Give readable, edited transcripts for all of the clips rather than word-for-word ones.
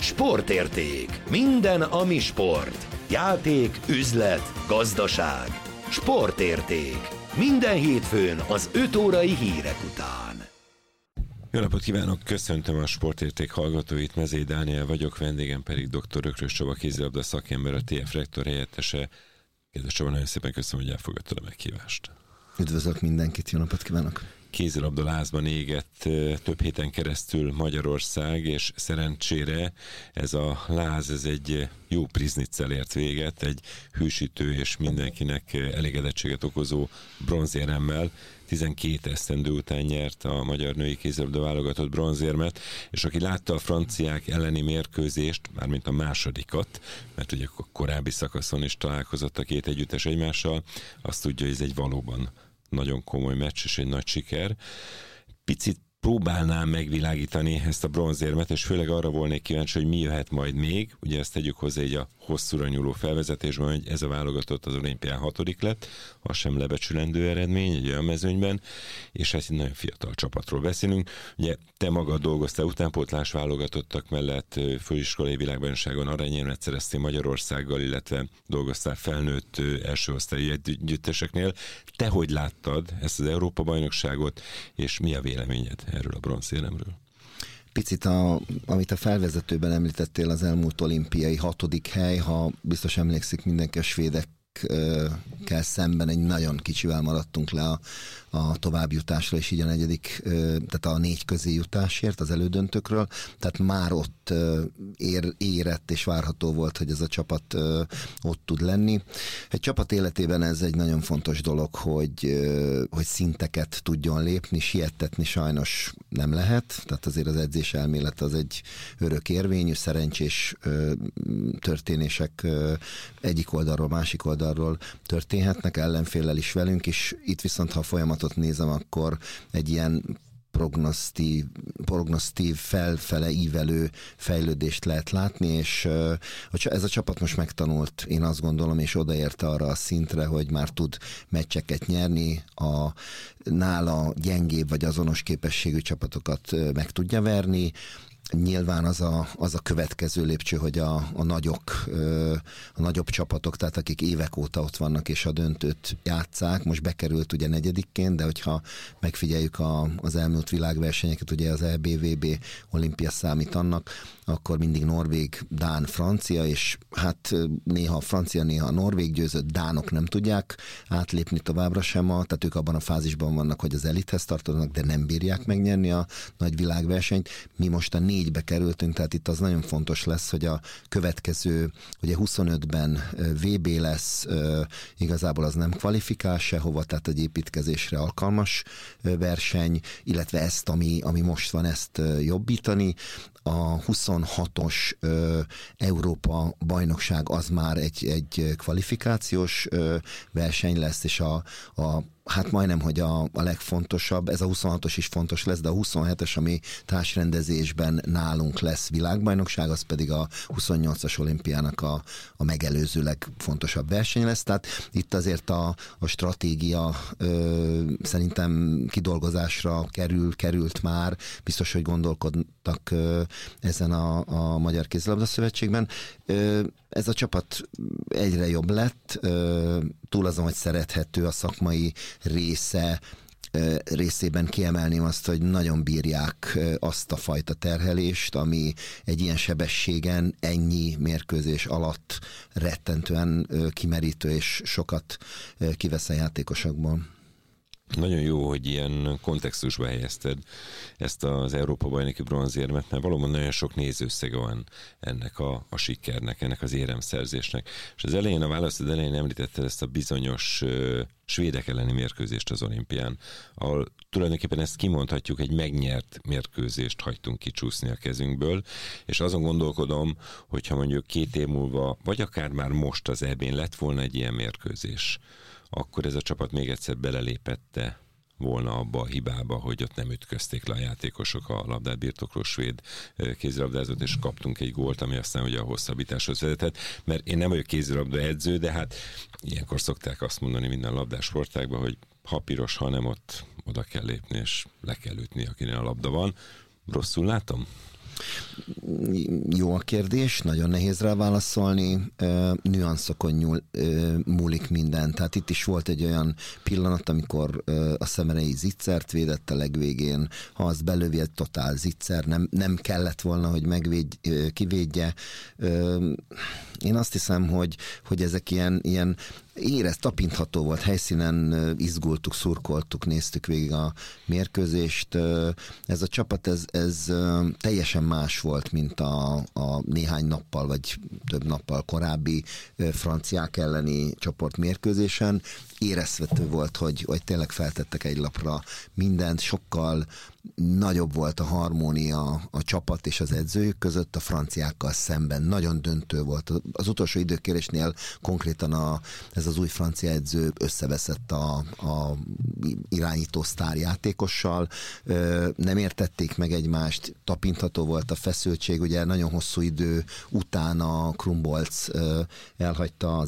Sportérték. Minden, ami sport. Játék, üzlet, gazdaság. Sportérték. Minden hétfőn az 5 órai hírek után. Jó napot kívánok, köszöntöm a Sportérték hallgatóit, Mezei Dániel vagyok, vendégem pedig dr. Ökrös Csaba kézilabda szakember, a TF rektor helyettese. Kedves Csaba, nagyon szépen köszönöm, hogy elfogadtad a meghívást. Üdvözlök mindenkit, jó napot kívánok! Kézilabda lázban égett több héten keresztül Magyarország, és szerencsére ez a láz, ez egy jó prizniccel ért véget, egy hűsítő és mindenkinek elégedettséget okozó bronzéremmel. 12 esztendő után nyert a magyar női kézilabda válogatott bronzérmet, és aki látta a franciák elleni mérkőzést, mármint a másodikat, mert ugye a korábbi szakaszon is találkozott a két együttes egymással, azt tudja, hogy ez egy valóban nagyon komoly meccs és egy nagy siker. Picit próbálnám megvilágítani ezt a bronzérmet, és főleg arra volnék kíváncsi, hogy mi jöhet majd még. Ugye ezt tegyük hozzá így a hosszúra nyúló felvezetésben, hogy ez a válogatott az olimpián 6. lett, az sem lebecsülendő eredmény egy olyan mezőnyben, és hát egy nagyon fiatal csapatról beszélünk. Ugye te magad dolgoztál utánpótlás válogatottak mellett, főiskolai világbajnokságon aranyérmet szereztél Magyarországgal, illetve dolgoztál felnőtt első osztályi együtteseknél. Te hogy láttad ezt az Európa-bajnokságot, és mi a véleményed erről a bronzéremről? Picit, amit a felvezetőben említettél, az elmúlt olimpiai 6. hely, ha biztos emlékszik mindenki, a svédekkel szemben egy nagyon kicsivel maradtunk le a továbbjutásra, és így a 4., tehát a 4 közé jutásért az elődöntőkről, tehát már ott érett és várható volt, hogy ez a csapat ott tud lenni. Egy csapat életében ez egy nagyon fontos dolog, hogy szinteket tudjon lépni, siettetni sajnos nem lehet, tehát azért az edzés elmélet az egy örök érvényű, szerencsés történések egyik oldalról, másik oldalról történhetnek, ellenféllel is velünk is. Itt viszont, ha a folyamatot nézem, akkor egy ilyen prognosztív felfele ívelő fejlődést lehet látni, és ez a csapat most megtanult, én azt gondolom, és odaérte arra a szintre, hogy már tud meccseket nyerni, a nála gyengébb vagy azonos képességű csapatokat meg tudja verni. Nyilván az a következő lépcső, hogy a nagyobb csapatok, tehát akik évek óta ott vannak és a döntőt játsszák, most bekerült ugye 4-ként, de hogyha megfigyeljük az elmúlt világversenyeket, ugye az EB-VB olimpia számít annak, akkor mindig norvég, dán, francia, és hát néha francia, néha norvég győzött, dánok nem tudják átlépni továbbra sem, tehát ők abban a fázisban vannak, hogy az elithez tartoznak, de nem bírják megnyerni a nagy világversenyt. Mi most a 4-be kerültünk, tehát itt az nagyon fontos lesz, hogy a következő, ugye 25-ben VB lesz, igazából az nem kvalifikál sehova, tehát egy építkezésre alkalmas verseny, illetve ezt, ami most van, ezt jobbítani. A 26-os Európa bajnokság az már egy kvalifikációs verseny lesz, és hát majdnem, hogy a legfontosabb, ez a 26-os is fontos lesz, de a 27-es, ami társrendezésben nálunk lesz világbajnokság, az pedig a 28-as olimpiának a megelőző legfontosabb verseny lesz. Tehát itt azért a stratégia szerintem kidolgozásra került már, biztos, hogy gondolkodtak ezen a Magyar Kézilabda Szövetségben. Ez a csapat egyre jobb lett, túl azon, hogy szerethető a szakmai részében kiemelném azt, hogy nagyon bírják azt a fajta terhelést, ami egy ilyen sebességen, ennyi mérkőzés alatt rettentően kimerítő, és sokat kivesz a játékosokból. Nagyon jó, hogy ilyen kontextusba helyezted ezt az Európa-bajnoki bronzérmet, mert valóban nagyon sok nézőszege van ennek a sikernek, ennek az éremszerzésnek. És az elején, a válaszod elején említetted ezt a bizonyos svédek elleni mérkőzést az olimpián, ahol tulajdonképpen ezt kimondhatjuk, egy megnyert mérkőzést hagytunk kicsúszni a kezünkből, és azon gondolkodom, hogyha mondjuk 2 év múlva, vagy akár már most az EB-n lett volna egy ilyen mérkőzés, akkor ez a csapat még egyszer belelépette volna abba a hibába, hogy ott nem ütközték le a játékosok a labdát birtokló svéd kézilabdázót, és kaptunk egy gólt, ami aztán ugye a hosszabbításhoz vezetett. Mert én nem vagyok kézilabda edző, de hát ilyenkor szokták azt mondani minden labdás sportágban, hogy ha piros, ha nem, ott oda kell lépni, és le kell ütni, akinél a labda van. Rosszul látom? Jó a kérdés, nagyon nehéz rá válaszolni, nüanszokon múlik minden. Tehát itt is volt egy olyan pillanat, amikor a Szemerei Zicsert védett a legvégén, ha azt belövi, egy totál Zicser, nem kellett volna, hogy kivédje. Én azt hiszem, hogy ezek ilyen tapintható volt, helyszínen izgultuk, szurkoltuk, néztük végig a mérkőzést. Ez a csapat, ez teljesen más volt, mint a néhány nappal, vagy több nappal korábbi franciák elleni csoportmérkőzésen. Érezhető volt, hogy tényleg feltettek egy lapra mindent, sokkal nagyobb volt a harmónia a csapat és az edzőjük között a franciákkal szemben. Nagyon döntő volt. Az utolsó időkérésnél konkrétan ez az új francia edző összeveszett a irányító sztárjátékossal. Nem értették meg egymást, tapintható volt a feszültség. Ugye nagyon hosszú idő után a Krumbolc elhagyta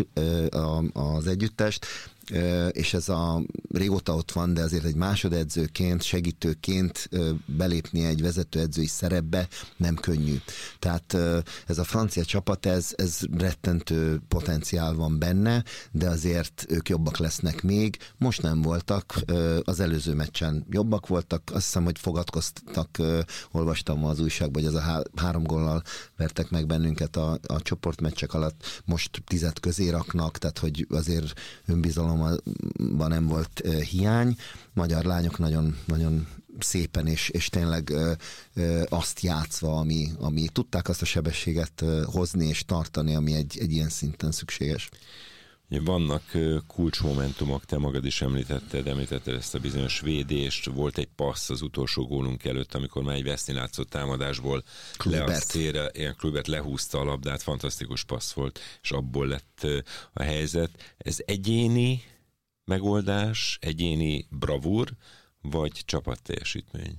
az együttest, és ez régóta ott van, de azért egy másodedzőként, segítőként belépni egy vezetőedzői szerepbe nem könnyű. Tehát ez a francia csapat, ez rettentő potenciál van benne, de azért ők jobbak lesznek még. Most nem voltak, az előző meccsen jobbak voltak, azt hiszem, hogy fogadkoztak, olvastam az újságban, hogy ez a 3 góllal vertek meg bennünket a csoportmeccsek alatt, most 10 közé raknak, tehát hogy azért önbizalom nem volt hiány. Magyar lányok nagyon, nagyon szépen és tényleg azt játszva, ami tudták azt a sebességet hozni és tartani, ami egy ilyen szinten szükséges. Vannak kulcsmomentumok, te magad is említetted ezt a bizonyos védést, volt egy passz az utolsó gólunk előtt, amikor már egy veszni látszott támadásból Kluivert lehúzta a labdát, fantasztikus passz volt, és abból lett a helyzet. Ez egyéni megoldás, egyéni bravúr, vagy csapatteljesítmény?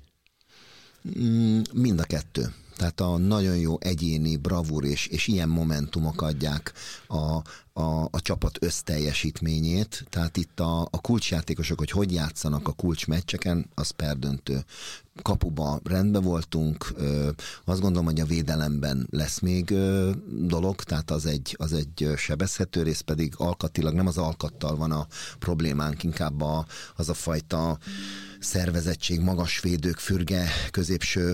Mind a kettő. Tehát a nagyon jó egyéni bravúr és ilyen momentumok adják a csapat összteljesítményét. Tehát itt a kulcsjátékosok, hogy játszanak a kulcsmeccseken, az perdöntő. Kapuba rendben voltunk, azt gondolom, hogy a védelemben lesz még dolog, tehát az egy sebezhető rész, pedig alkatilag nem az alkattal van a problémánk, inkább az a fajta szervezettség, magas védők, fürge, középső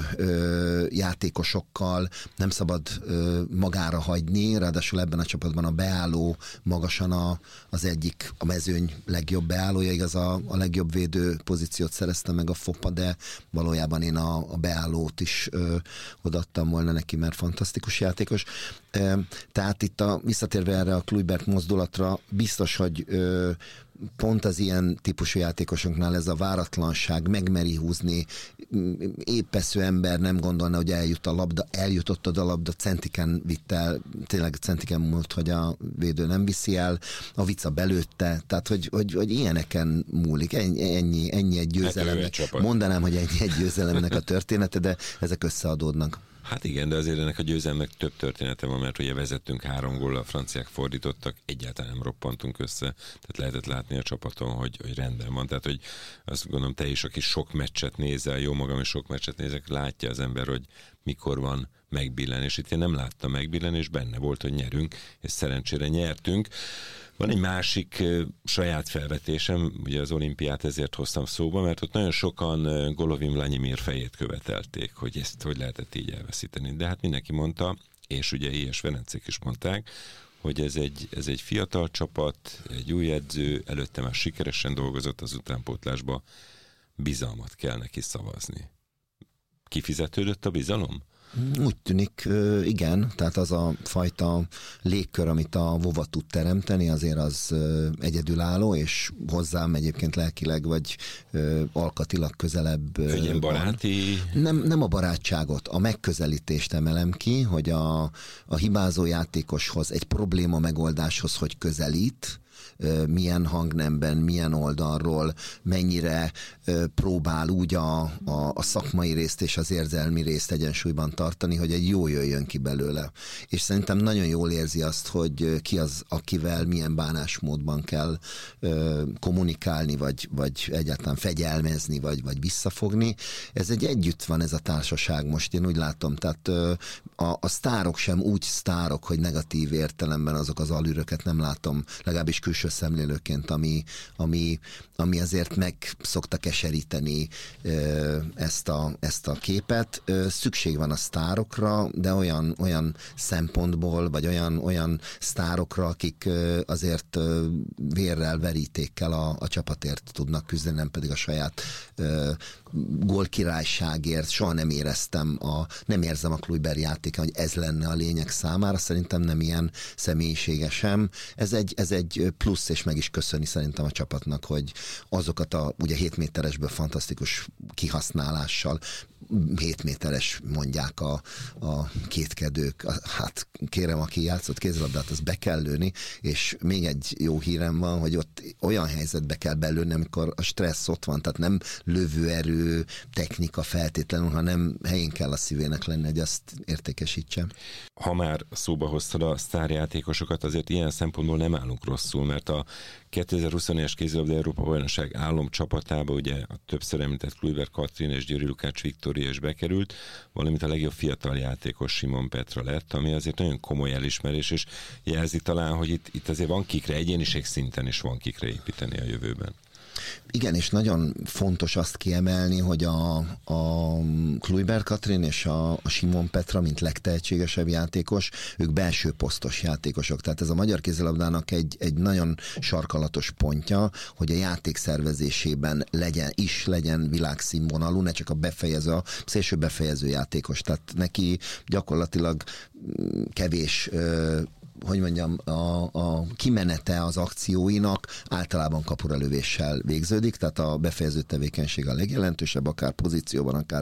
játékosokkal nem szabad magára hagyni, ráadásul ebben a csapatban a beálló magasan az egyik, a mezőny legjobb beállója, igaz a legjobb védő pozíciót szerezte meg a Fopa, de valójában én a beállót is odaadtam volna neki, mert fantasztikus játékos. Tehát itt visszatérve erre a Kluivert mozdulatra, biztos, hogy pont az ilyen típusú játékosoknál ez a váratlanság, megmeri húzni, épesző ember nem gondolna, hogy eljutott oda a labda, centiken vitt el, tényleg centiken múlt, hogy a védő nem viszi el, a vica belőtte, tehát hogy ilyeneken múlik, ennyi egy győzelemnek. Mondanám, hogy egy győzelemnek a története, de ezek összeadódnak. Hát igen, de azért ennek a győzelmek több története van, mert ugye vezettünk 3 góllal, a franciák fordítottak, egyáltalán nem roppantunk össze, tehát lehetett látni a csapaton, hogy rendben van. Tehát, hogy azt gondolom, te is, aki sok meccset nézel, jó magam is sok meccset nézek, látja az ember, hogy mikor van megbillenés. Itt én nem láttam megbillenés, benne volt, hogy nyerünk, és szerencsére nyertünk. Van egy másik saját felvetésem, ugye az olimpiát ezért hoztam szóba, mert ott nagyon sokan Golovin Vladimir fejét követelték, hogy ezt hogy lehetett így elveszíteni. De hát mindenki mondta, és ugye I.S. Ferencék is mondták, hogy ez egy fiatal csapat, egy új edző, előtte már sikeresen dolgozott az utánpótlásba, bizalmat kell neki szavazni. Kifizetődött a bizalom? Úgy tűnik, igen, tehát az a fajta légkör, amit a Vova tud teremteni, azért az egyedülálló, és hozzám egyébként lelkileg vagy alkatilag közelebb van. Baráti? Nem a barátságot, a megközelítést emelem ki, hogy a hibázó játékoshoz, egy probléma megoldáshoz, hogy közelít, milyen hangnemben, milyen oldalról, mennyire próbál úgy a szakmai részt és az érzelmi részt egyensúlyban tartani, hogy egy jó jöjjön ki belőle. És szerintem nagyon jól érzi azt, hogy ki az, akivel milyen bánásmódban kell kommunikálni, vagy egyáltalán fegyelmezni, vagy visszafogni. Ez együtt van ez a társaság most, én úgy látom. Tehát a sztárok sem úgy sztárok, hogy negatív értelemben azok az alűröket nem látom, legalábbis külső szemlélőként, ami azért meg szokta keseríteni ezt a képet. Szükség van a sztárokra, de olyan szempontból, vagy olyan sztárokra, akik azért vérrel, verítékkel a csapatért tudnak küzdeni, nem pedig a saját gólkirályságért. Soha nem érzem a Kluivert játéka, hogy ez lenne a lényeg számára. Szerintem nem ilyen személyisége sem. Ez egy plusz, és meg is köszöni szerintem a csapatnak, hogy azokat ugye 7 méteresből fantasztikus kihasználással, 7 méteres mondják a kétkedők. Hát kérem, aki játszott kézilabdát, az be kell lőni, és még egy jó hírem van, hogy ott olyan helyzetbe kell belőni, amikor a stressz ott van, tehát nem lövőerő, technika feltétlenül, hanem helyén kell a szívének lenni, hogy azt értékesítse. Ha már szóba hoztad a sztárjátékosokat, azért ilyen szempontból nem állunk rosszul, mert a 2020-es kézilabda Európa-bajnokság álomcsapatába ugye a többször említett Kluivert Katrin és Győri Lukács Viktória is bekerült, valamint a legjobb fiatal játékos Simon Petra lett, ami azért nagyon komoly elismerés, és jelzi talán, hogy itt azért van kikre, egyéniség szinten is van kikre építeni a jövőben. Igen, és nagyon fontos azt kiemelni, hogy a Kluivert Katrin és a Simon Petra, mint legtehetségesebb játékos, ők belső posztos játékosok. Tehát ez a magyar kézilabdának egy nagyon sarkalatos pontja, hogy a játék szervezésében legyen világszínvonalú, ne csak a szélső befejező játékos. Tehát neki gyakorlatilag kevés a kimenete az akcióinak általában kapuralövéssel végződik, tehát a befejező tevékenység a legjelentősebb, akár pozícióban, akár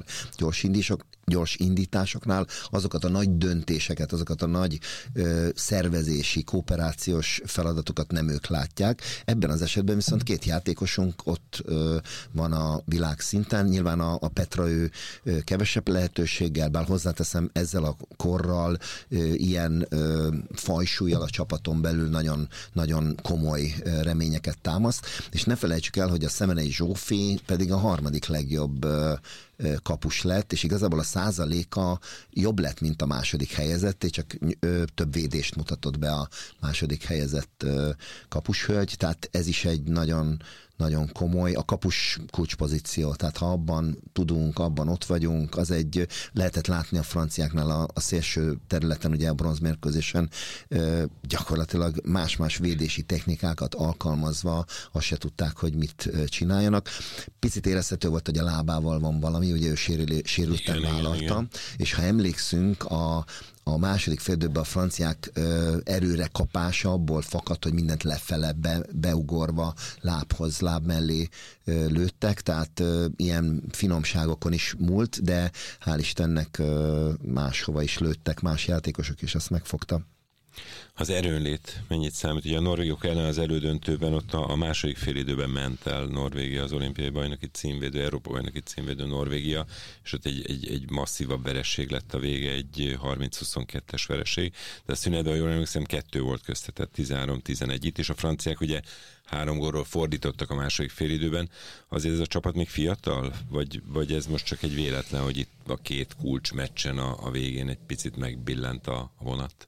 gyors indításoknál, azokat a nagy döntéseket, azokat a nagy szervezési, kooperációs feladatokat nem ők látják. Ebben az esetben viszont 2 játékosunk ott van a világszinten. Nyilván a Petra ő kevesebb lehetőséggel, bár hozzáteszem, ezzel a korral ilyen fajsúlyjal a csapaton belül nagyon, nagyon komoly reményeket támaszt, és ne felejtsük el, hogy a Szemenei Zsófi pedig a 3. legjobb kapus lett, és igazából a százaléka jobb lett, mint a második helyezett, és csak több védést mutatott be a második helyezett kapushölgy, tehát ez is egy nagyon, nagyon komoly, a kapus kulcspozíció, tehát ha abban tudunk, abban ott vagyunk, az lehetett látni a franciáknál a szélső területen, ugye a bronzmérkőzésen gyakorlatilag más-más védési technikákat alkalmazva azt se tudták, hogy mit csináljanak. Picit érezhető volt, hogy a lábával van valami, ugye ő sérülten vállalta, és ha emlékszünk, a második félidőben a franciák erőre kapása abból fakad, hogy mindent lefele beugorva láb mellé lőttek, tehát ilyen finomságokon is múlt, de hál' Istennek máshova is lőttek más játékosok, és azt megfogta. Az erőnlét mennyit számít? Ugye a norvégok ellen az elődöntőben ott a második félidőben ment el Norvégia, az olimpiai bajnoki címvédő, Európa bajnoki címvédő Norvégia, és ott egy masszívabb vereség lett a vége, egy 30-22-es vereség, de a szünetben, jól emlékszem, 2 volt köztetett, 13-11 itt, és a franciák ugye 3 gólról fordítottak a második félidőben. Azért ez a csapat még fiatal? Vagy ez most csak egy véletlen, hogy itt a 2 kulcs meccsen a végén egy picit megbillent a vonat?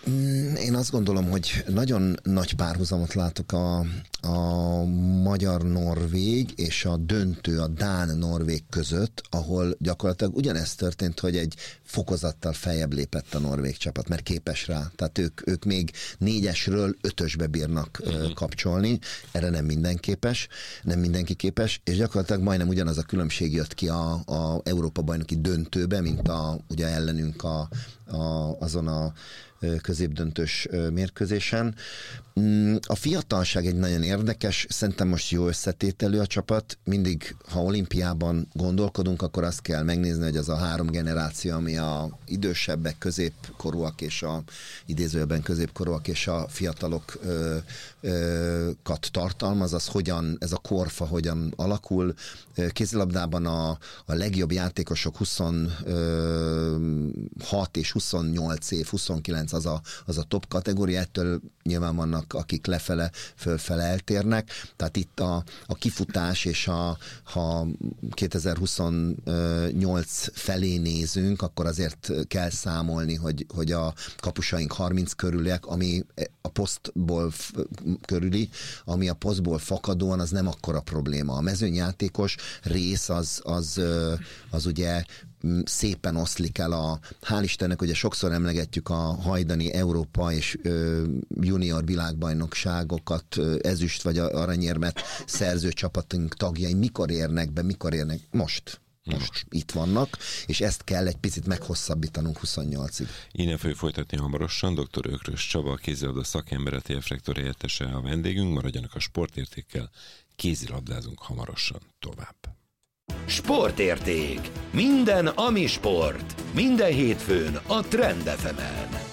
Én azt gondolom, hogy nagyon nagy párhuzamot látok a magyar-norvég és a döntő, a dán-norvég között, ahol gyakorlatilag ugyanezt történt, hogy egy fokozattal feljebb lépett a norvég csapat, mert képes rá. Tehát ők még 4-esről 5-ösbe bírnak kapcsolni, erre nem mindenki képes, és gyakorlatilag majdnem ugyanaz a különbség jött ki a Európa-bajnoki döntőbe, mint ugye ellenünk azon a középdöntős mérkőzésen. A fiatalság egy nagyon érdekes, szerintem most jó összetételű a csapat. Mindig, ha olimpiában gondolkodunk, akkor azt kell megnézni, hogy az a 3 generáció, ami a idősebbek, középkorúak és a idézőjelben középkorúak és a fiatalokat tartalmaz, az hogyan, ez a korfa hogyan alakul. Kézilabdában a legjobb játékosok 26 és 28 év, 29 az a top kategória, ettől nyilván vannak, akik lefele, fölfele eltérnek. Tehát itt a kifutás és ha 2028 felé nézünk, akkor azért kell számolni, hogy a kapusaink 30 körüliek, ami a posztból körüli, ami a posztból fakadóan, az nem akkora probléma. A mezőnyjátékos rész az ugye szépen oszlik el hál' Istennek, ugye sokszor emlegetjük a hajdani Európa és junior világbajnokságokat, ezüst vagy aranyérmet szerző csapatunk tagjai mikor érnek be, most itt vannak, és ezt kell egy picit meghosszabbítanunk 28-ig. Innen fogjuk folytatni hamarosan. Dr. Ökrös Csaba, a kézilabda szakember, TF rektor helyettese a vendégünk. Maradjanak a sportértékkel, kézilabdázunk hamarosan tovább. Sportérték. Minden, ami sport. Minden hétfőn a Trend FM-en.